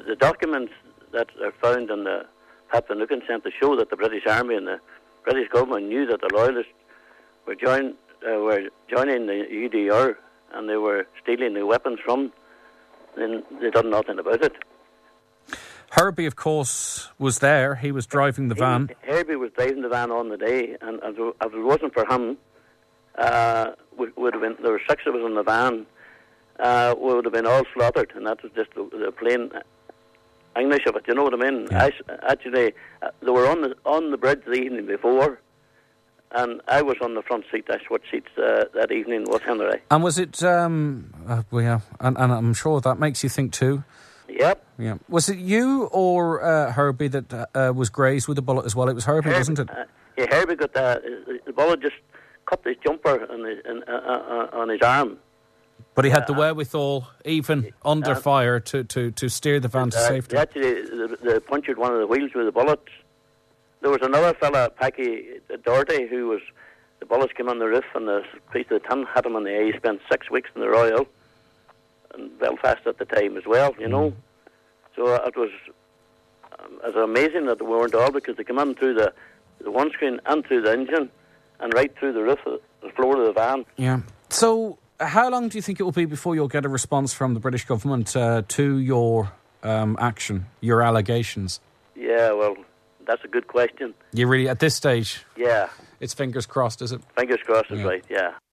the documents that are found in the Pat Finucane Centre show that the British Army and the British government knew that the Loyalists were joining the UDR, and they were stealing the weapons from them. They done nothing about it. Herbie, of course, was there. He was driving the van. Herbie was driving the van on the day, and if it wasn't for him, would have been, there were 6 of us in the van. We would have been all slaughtered, and that was just the plain English of it. You know what I mean? Yeah. Actually, they were on the bridge the evening before, and I was on the front seat. I switched seats that evening with Henry. And was it? And I'm sure that makes you think too. Yep. Yeah. Was it you or Herbie that was grazed with a bullet as well? It was Herbie, wasn't it? Yeah, Herbie got the bullet just cut his jumper on his arm. But he had the wherewithal, even under fire, to steer the van to safety. Actually, they punctured one of the wheels with the bullets. There was another fella, Packy Doherty, who was, the bullets came on the roof and the piece of the tin hit him in the eye. He spent 6 weeks in the Royal in Belfast at the time as well, you know. So it was amazing that they weren't all, because they came in through the windscreen and through the engine and right through the roof, the floor of the van. Yeah. So how long do you think it will be before you'll get a response from the British government to your action, your allegations? Yeah, well, that's a good question. You really, at this stage? Yeah. It's fingers crossed, is it? Fingers crossed is right, yeah.